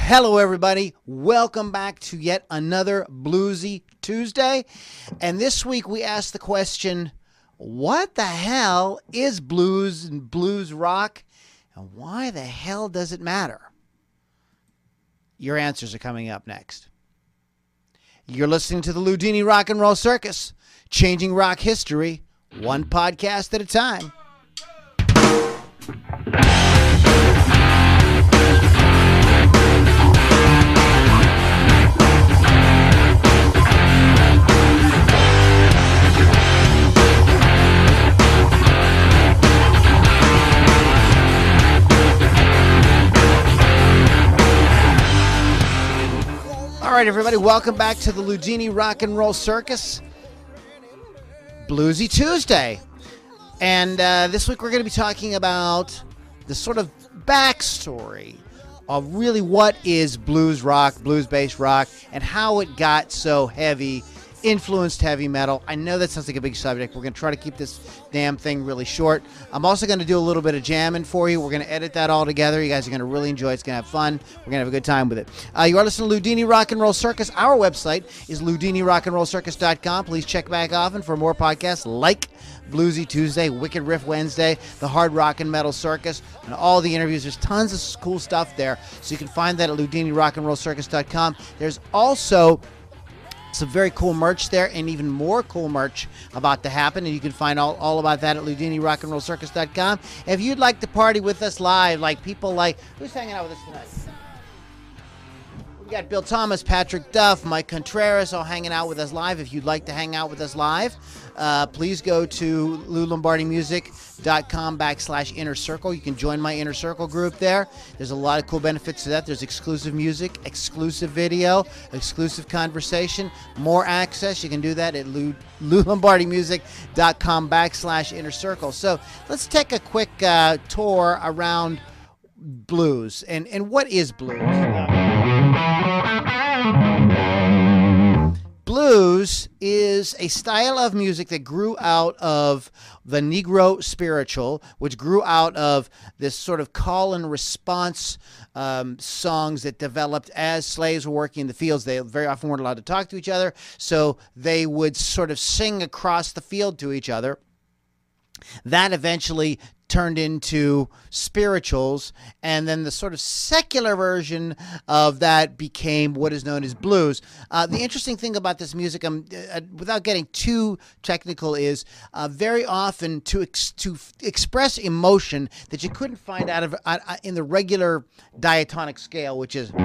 Hello, everybody. Welcome back to yet another Bluesy Tuesday. And this week we asked the question, what the hell is blues and blues rock? And why the hell does it matter? Your answers are coming up next. You're listening to the Loudini Rock and Roll Circus, changing rock history one podcast at a time. All right, everybody, welcome back to the Loudini Rock and Roll Circus, Bluesy Tuesday. And this week we're going to be talking about the sort of backstory of really what is blues rock, blues-based rock, and how it got so heavy, influenced heavy metal. I know that sounds like a big subject. We're going to try to keep this damn thing really short. I'm also going to do a little bit of jamming for you. We're going to edit that all together. You guys are going to really enjoy it. It's going to have fun. We're going to have a good time with it. You are listening to Loudini Rock and Roll Circus. Our website is LoudiniRockandRollCircus.com. Please check back often for more podcasts like Bluesy Tuesday, Wicked Riff Wednesday, the Hard Rock and Metal Circus, and all the interviews. There's tons of cool stuff there. So you can find that at LoudiniRockandRollCircus.com. There's also some very cool merch there, and even more cool merch about to happen, and you can find all about that at LoudiniRockandRollCircus.com. If you'd like to party with us live, like people like, who's hanging out with us tonight? We got Bill Thomas, Patrick Duff, Mike Contreras all hanging out with us live. If you'd like to hang out with us live, please go to LouLombardiMusic.com/Inner Circle. You can join my Inner Circle group there. There's a lot of cool benefits to that. There's exclusive music, exclusive video, exclusive conversation, more access. You can do that at LouLombardiMusic.com/Inner Circle. So let's take a quick tour around blues. And what is blues? Blues is a style of music that grew out of the Negro spiritual, which grew out of this sort of call and response songs that developed as slaves were working in the fields. They very often weren't allowed to talk to each other, so they would sort of sing across the field to each other. That eventually turned into spirituals, and then the sort of secular version of that became what is known as blues. The interesting thing about this music, without getting too technical, is very often to express emotion that you couldn't find out of in the regular diatonic scale, which is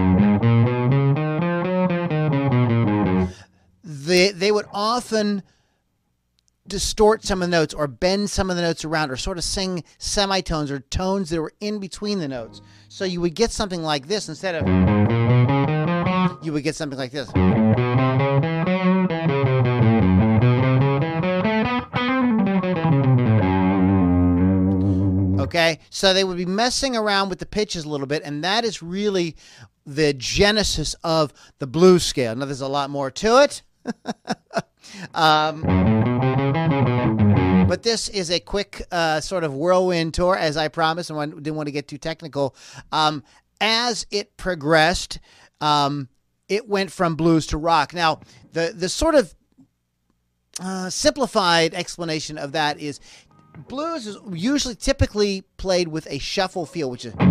they would often distort some of the notes or bend some of the notes around or sort of sing semitones or tones that were in between the notes. So you would get something like this instead of, you would get something like this. Okay, so they would be messing around with the pitches a little bit, and that is really the genesis of the blues scale. Now, there's a lot more to it. But this is a quick sort of whirlwind tour, as I promised, and I didn't want to get too technical. As it progressed, it went from blues to rock. Now, the sort of simplified explanation of that is blues is usually typically played with a shuffle feel, which is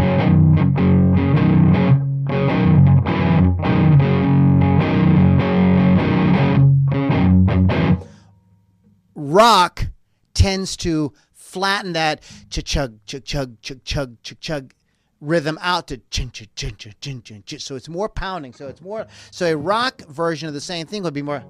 rock tends to flatten that chug chug chug chug chug chug chug rhythm out to chin chin chin chin chin chin chin. So it's more pounding. So a rock version of the same thing would be more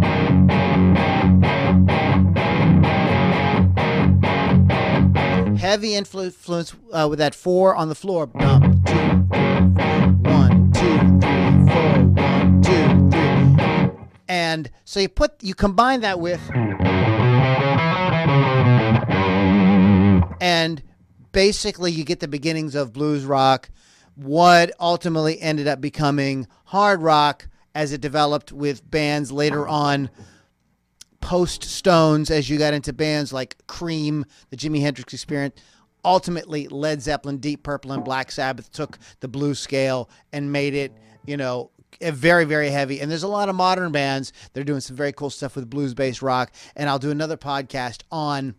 heavy influence with that 4 on the floor. 1, 2, 1, 2, 3, 4, 1, 2, 3. And so you combine that with, and basically you get the beginnings of blues rock, what ultimately ended up becoming hard rock as it developed with bands later on, post Stones, as you got into bands like Cream, the Jimi Hendrix Experience, ultimately Led Zeppelin, Deep Purple, and Black Sabbath took the blues scale and made it, you know, very, very heavy. And there's a lot of modern bands that are doing some very cool stuff with blues-based rock. And I'll do another podcast on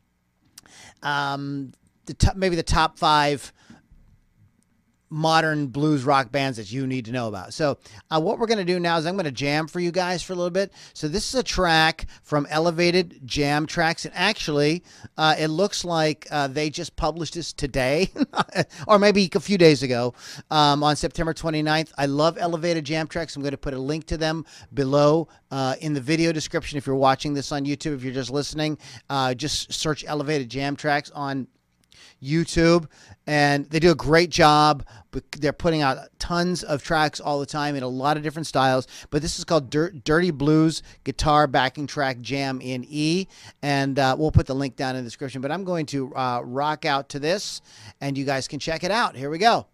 maybe the top 5 modern blues rock bands that you need to know about. So what we're going to do now is I'm going to jam for you guys for a little bit. So this is a track from Elevated Jam Tracks. And actually, it looks like they just published this today or maybe a few days ago on September 29th. I love Elevated Jam Tracks. I'm going to put a link to them below in the video description. If you're watching this on YouTube, if you're just listening, just search Elevated Jam Tracks on YouTube, and they do a great job. They're putting out tons of tracks all the time in a lot of different styles, but this is called Dirty Blues Guitar Backing Track Jam in E, and we'll put the link down in the description. But I'm going to rock out to this, and you guys can check it out. Here we go.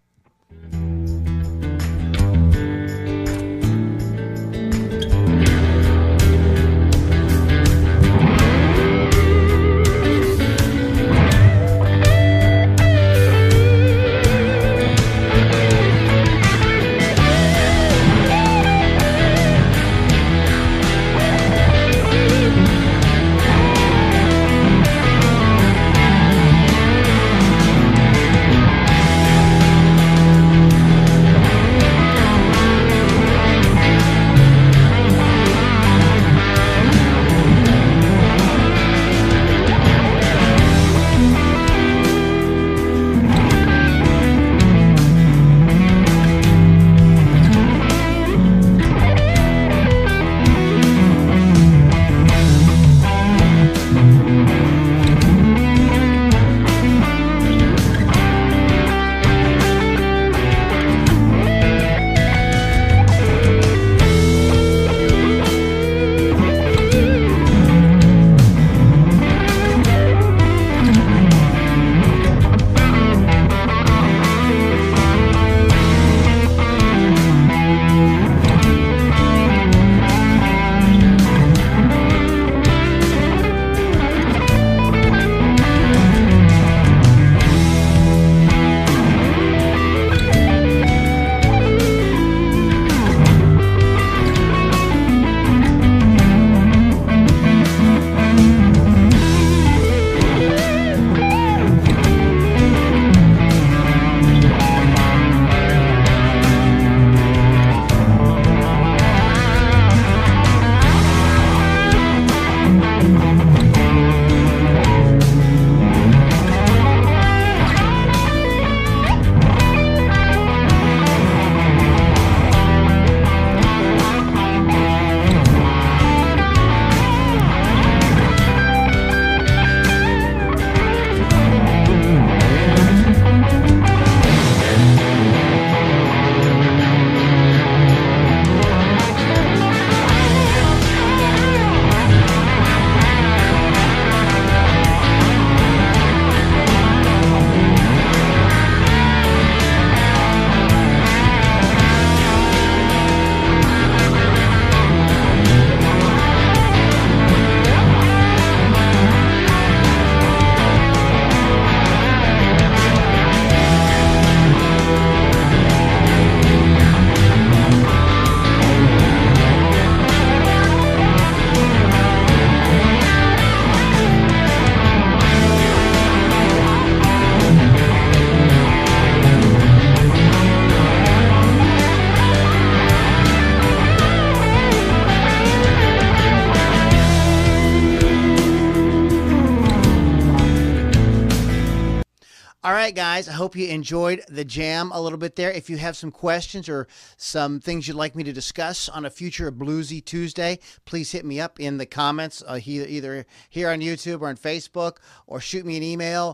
All right, guys, I hope you enjoyed the jam a little bit there. If you have some questions or some things you'd like me to discuss on a future Bluesy Tuesday, please hit me up in the comments, either here on YouTube or on Facebook, or shoot me an email.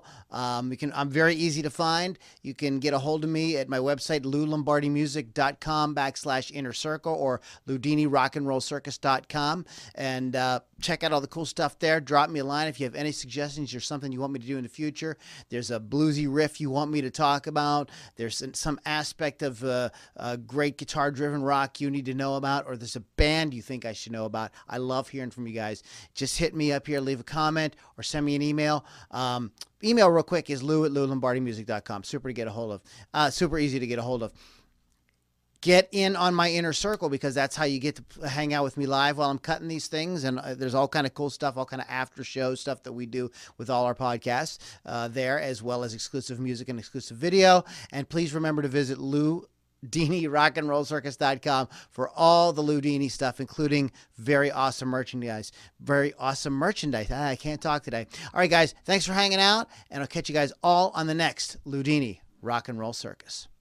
I'm very easy to find. You can get a hold of me at my website, loulombardimusic.com/inner circle or loudinirockandrollcircus.com. And check out all the cool stuff there. Drop me a line if you have any suggestions or something you want me to do in the future. There's a bluesy riff you want me to talk about. There's some aspect of great guitar-driven rock you need to know about, or there's a band you think I should know about. I love hearing from you guys. Just hit me up here, leave a comment, or send me an email. Email real quick is lou@loulombardimusic.com. Super to get a hold of. Super easy to get a hold of. Get in on my inner circle, because that's how you get to hang out with me live while I'm cutting these things. And there's all kind of cool stuff, all kind of after show stuff that we do with all our podcasts there, as well as exclusive music and exclusive video. And please remember to visit LouDiniRockandRollCircus.com for all the Lou Dini stuff, including very awesome merchandise. I can't talk today. All right, guys, thanks for hanging out, and I'll catch you guys all on the next Lou Dini Rock and Roll Circus.